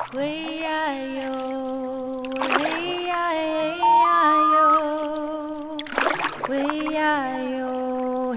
Wee-I-yo, wee-I-yo, wee-I-yo,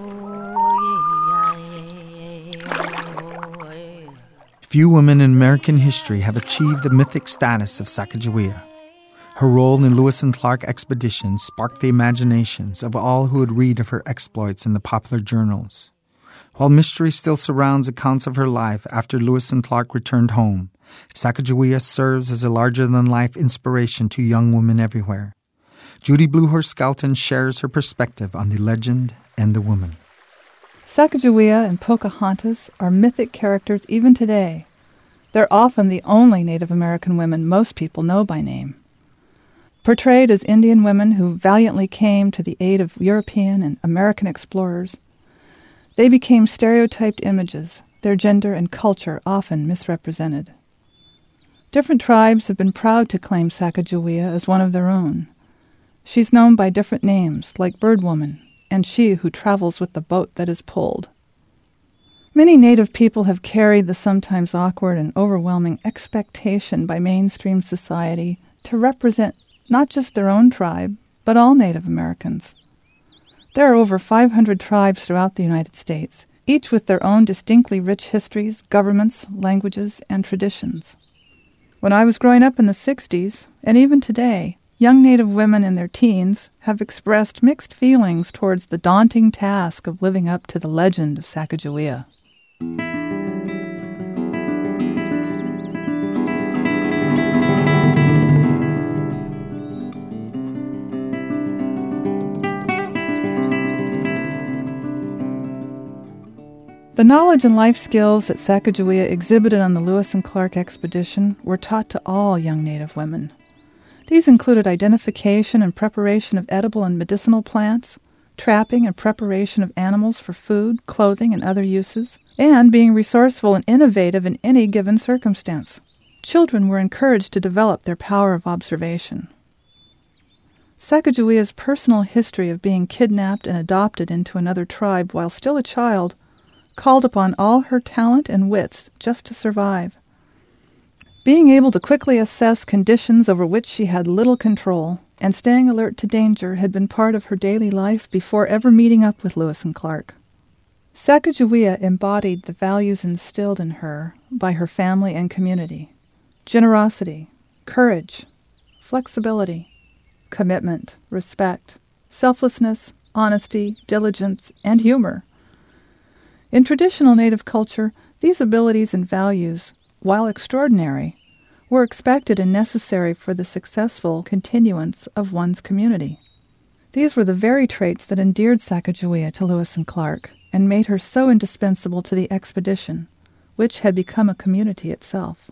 hee-ho, Few women in American history have achieved the mythic status of Sacagawea. Her role in Lewis and Clark expeditions sparked the imaginations of all who would read of her exploits in the popular journals. While mystery still surrounds accounts of her life after Lewis and Clark returned home, Sacagawea serves as a larger-than-life inspiration to young women everywhere. Judy Bluehorse Skelton shares her perspective on the legend and the woman. Sacagawea and Pocahontas are mythic characters even today. They're often the only Native American women most people know by name. Portrayed as Indian women who valiantly came to the aid of European and American explorers, they became stereotyped images, their gender and culture often misrepresented. Different tribes have been proud to claim Sacagawea as one of their own. She's known by different names, like Bird Woman, and She Who Travels with the Boat That Is Pulled. Many Native people have carried the sometimes awkward and overwhelming expectation by mainstream society to represent not just their own tribe, but all Native Americans. There are over 500 tribes throughout the United States, each with their own distinctly rich histories, governments, languages, and traditions. When I was growing up in the 60s, and even today, young Native women in their teens have expressed mixed feelings towards the daunting task of living up to the legend of Sacagawea. The knowledge and life skills that Sacagawea exhibited on the Lewis and Clark expedition were taught to all young Native women. These included identification and preparation of edible and medicinal plants, trapping and preparation of animals for food, clothing, and other uses, and being resourceful and innovative in any given circumstance. Children were encouraged to develop their power of observation. Sacagawea's personal history of being kidnapped and adopted into another tribe while still a child called upon all her talent and wits just to survive. Being able to quickly assess conditions over which she had little control and staying alert to danger had been part of her daily life before ever meeting up with Lewis and Clark. Sacagawea embodied the values instilled in her by her family and community: generosity, courage, flexibility, commitment, respect, selflessness, honesty, diligence, and humor. In traditional Native culture, these abilities and values, while extraordinary, were expected and necessary for the successful continuance of one's community. These were the very traits that endeared Sacagawea to Lewis and Clark and made her so indispensable to the expedition, which had become a community itself.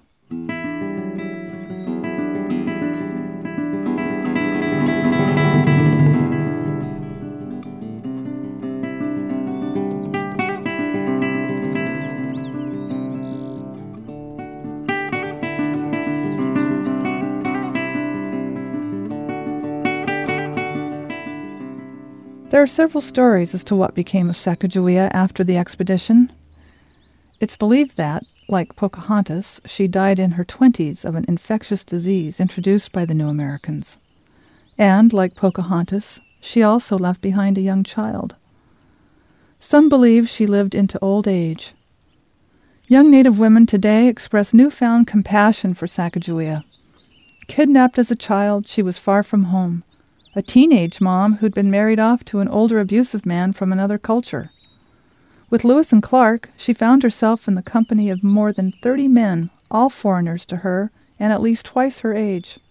There are several stories as to what became of Sacagawea after the expedition. It's believed that, like Pocahontas, she died in her 20s of an infectious disease introduced by the New Americans. And, like Pocahontas, she also left behind a young child. Some believe she lived into old age. Young Native women today express newfound compassion for Sacagawea. Kidnapped as a child, she was far from home, a teenage mom who'd been married off to an older abusive man from another culture. With Lewis and Clark, she found herself in the company of more than 30 men, all foreigners to her and at least twice her age.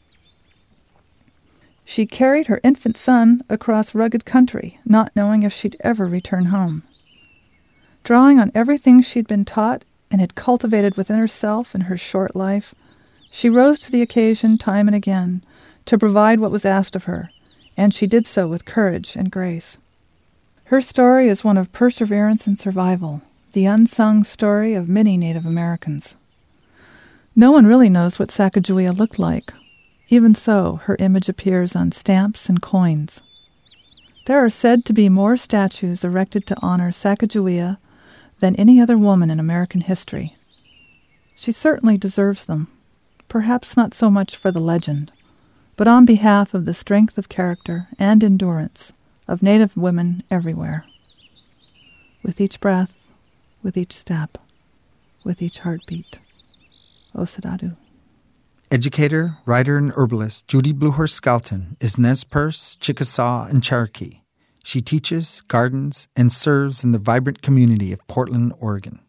She carried her infant son across rugged country, not knowing if she'd ever return home. Drawing on everything she'd been taught and had cultivated within herself in her short life, she rose to the occasion time and again to provide what was asked of her, and she did so with courage and grace. Her story is one of perseverance and survival, the unsung story of many Native Americans. No one really knows what Sacagawea looked like. Even so, her image appears on stamps and coins. There are said to be more statues erected to honor Sacagawea than any other woman in American history. She certainly deserves them. perhaps not so much for the legend, but on behalf of the strength of character and endurance of Native women everywhere. With each breath, with each step, with each heartbeat. Osadadu. Educator, writer, and herbalist Judy Bluehorse Skelton is Nez Perce, Chickasaw, and Cherokee. She teaches, gardens, and serves in the vibrant community of Portland, Oregon.